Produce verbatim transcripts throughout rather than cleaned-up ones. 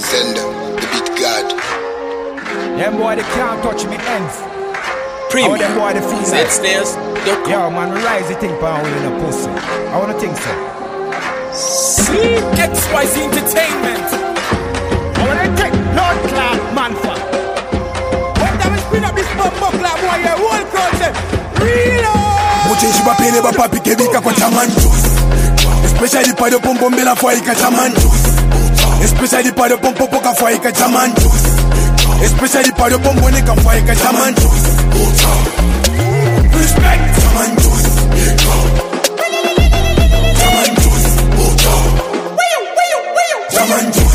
Sender, the beat god. Them boy they can't touch me ends. Premium. How them boy they feel like? Stairs. Yo man, rise the thing pound in a pussy. I wanna think so. See X Y Z Entertainment. I wanna take Lord Clark man for. What time we spin up this bumbo clap boy, your whole crowd say reload. Muchenshi bapele bapapi kebika kwa chamanjus. Especially pa de pompombe la foi ka chamanjus. Especially pa de pompopo ka foi ka chamanjus. Especially pa de pompone ka foi ka chamanjus. Respect chamanjus. Chamanjus. Chamanjus.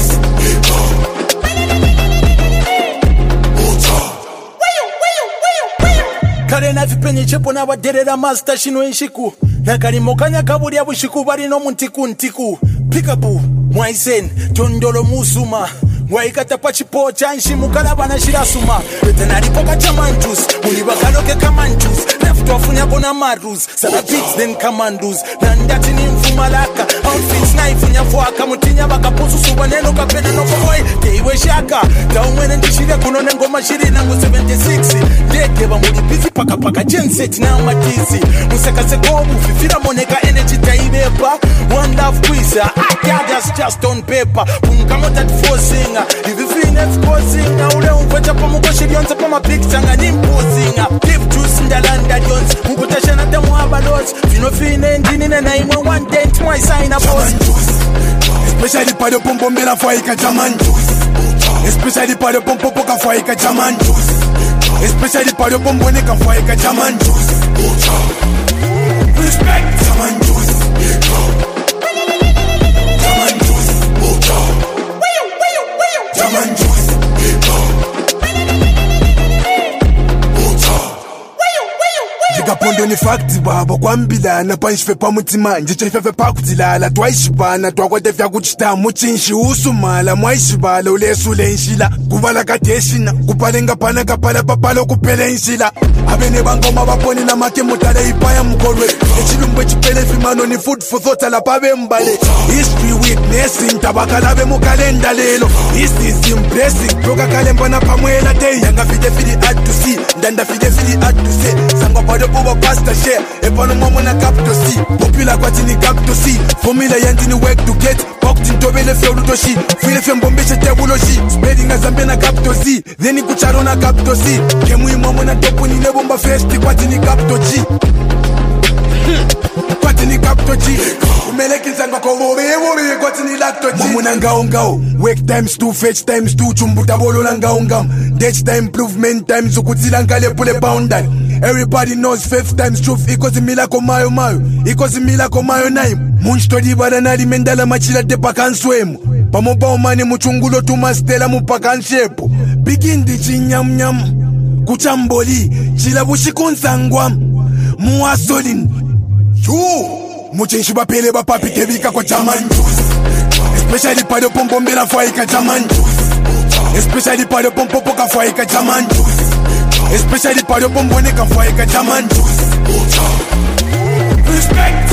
Kare na vipenye chepo na waderera master shino inshiku. Na kari mokanya kaburi ya wishiku bari no muntiku ntiku. Pikapu, mwaisen, tondolo musuma. Waikata pachipo chanshi mukala bana shirasuma. Retenari poka chamanjus, unibakaloke kamanjus. Left off unyabona marus, sada beats then commandos. Nandati ni mfumalaka, outfits knife unyafuaka. Mutinya baka pusu suba neno kapena no boy. Teiwe shaka, taumwene ndishire kunone ngoma shiri nangu seventy-six. Deke ba muli busy paka paka genset na matisi. Museka sekobu, fifira moneka energy taibepa. One love quiz, I can't just just on paper. Punkamota forcing. If you feel exposing, I will umfecha pa mukoshi dionza pa mapicture nga nimposing. Give juice in the land that yons, mukutasha na temu abalos. Fino fine ndini na naimwe one dent my sign a boss. Especially pa de pompombe la foi ka chamanjus. Especially pa de pompopo ka foi ka chamanjus. Especially pa de pompone ka foi ka chamanjus. Respect chamanjus. Pondo ni facts babo kwambila na panshfe pa mutima nje fefe pa kutilala twaishibana twakwate vya kuchita muchinshi usumala mwaishibala ulesule nshila kuvala kateshina kupalenga pana kapala papalo kupele nshila abene bangoma baponi na make mutale ipaya mkolwe echilumbe chipele vimano ni food for thought la pabe mbale history witnessing tabakala be mukalenda lelo this is impressive toka kalemba na pamwela day yanga fide fide hard to see ndanda fide fide hard to say sangwa pado Over pasta share, epano mamo na capto si. Popular kwa tini capto si. Formula yanti ni work to get. Poked in tobele feudu toshi. File fembombe shete buloshi. Spreading na zambe na capto si. Then kucharo na capto si. Kemu imamo na topu ni nebomba festi kwa tini capto chi. Kwa tini capto chi. Umeleki zanga kwa ube ube kwa tini lacto chi. Mamu na ngao ngao. Work times two, fetch times two. Chumbuta bolo na ngao ngao. Ditch time improvement times. Ukutila ngale pule boundary. Everybody knows fifth times truth equals mila komayo mayo equals mila komayo naim munchtori baranali mendala machila de pakanswemu pamoba omani muchungulo tumastela mupakanshepo begin di chinyam nyam kuchamboli chila bushikonzangwa muasolin yo muchenshi bapele bapapi kebika kwa chamanjus especially pa de pompombe la foi ka chamanjus especially pa de pompopo ka foi ka chamanjus Especially pa de bombone ka foi ka chamanjus. Respect